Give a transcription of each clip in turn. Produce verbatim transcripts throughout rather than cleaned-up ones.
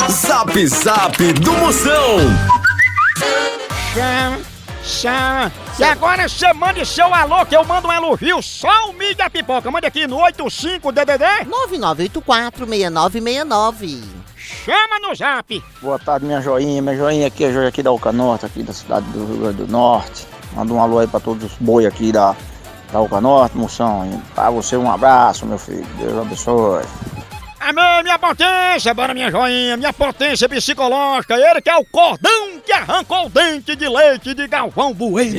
Zap Zap do Moção. Chama, chama. E agora você mande seu alô que eu mando um elogio só o mídia pipoca. Mande aqui no oitenta e cinco D D D nove nove oito quatro seis nove seis nove. Chama no zap. Boa tarde, minha joinha. Minha joinha aqui é Joia aqui da Oca Norte, aqui da cidade do Rio Grande do Norte. Manda um alô aí pra todos os boi aqui da, da Oca Norte, Moção. Pra você um abraço, meu filho. Deus abençoe. Amém, minha potência, bora minha joinha, minha potência psicológica, ele que é o cordão que arrancou o dente de leite de Galvão Bueno.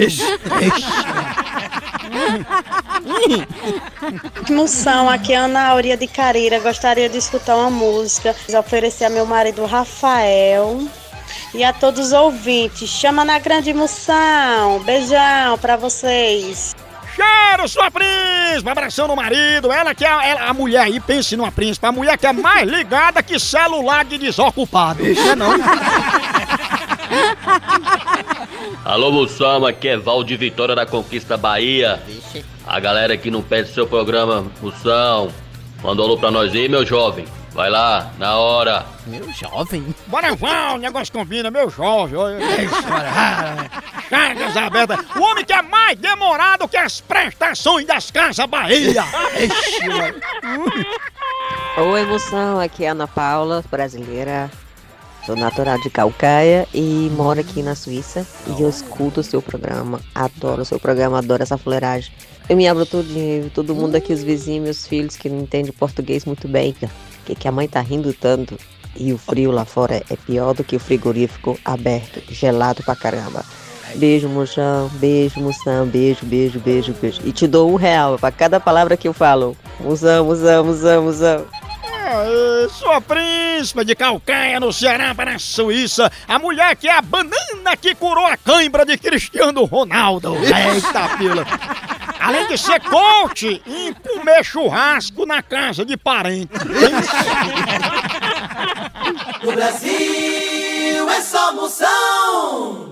Moção, aqui é Ana Aurea de Careira, gostaria de escutar uma música, oferecer a meu marido Rafael e a todos os ouvintes. Chama na grande Moção, beijão pra vocês. Cheiro, sua príncipe, abração no marido, ela que é ela, a mulher aí, pense numa príncipe, a mulher que é mais ligada que celular de desocupado. Isso é não. Alô, Moção, aqui é Val de Vitória da Conquista Bahia. A galera que não perde seu programa, Moção, manda um alô pra nós aí, meu jovem. Vai lá, na hora. Meu jovem? Bora, Val, o negócio combina, meu jovem. Chagas abertas. O homem que é mais demorado que as prestações das Casas Bahia. Oi, Moção, aqui é Ana Paula, brasileira. Sou natural de Calcaia e moro aqui na Suíça. E eu escuto o seu programa. Adoro o seu programa, adoro essa fuleiragem. Eu me abro tudinho, todo mundo aqui, os vizinhos, meus filhos que não entendem português muito bem. Que, que a mãe tá rindo tanto. E o frio lá fora é pior do que o frigorífico aberto, gelado pra caramba. Beijo, Moção, beijo, Moção, beijo, beijo, beijo, beijo. E te dou um real pra cada palavra que eu falo. Moção, Moção, Moção, Moção. Aê, sua príncipe de Calcaia, no Ceará, para a Suíça. A mulher que é a banana que curou a cãibra de Cristiano Ronaldo. Eita, pila. Além de ser coach em comer churrasco na casa de parente. No Brasil é só Moção.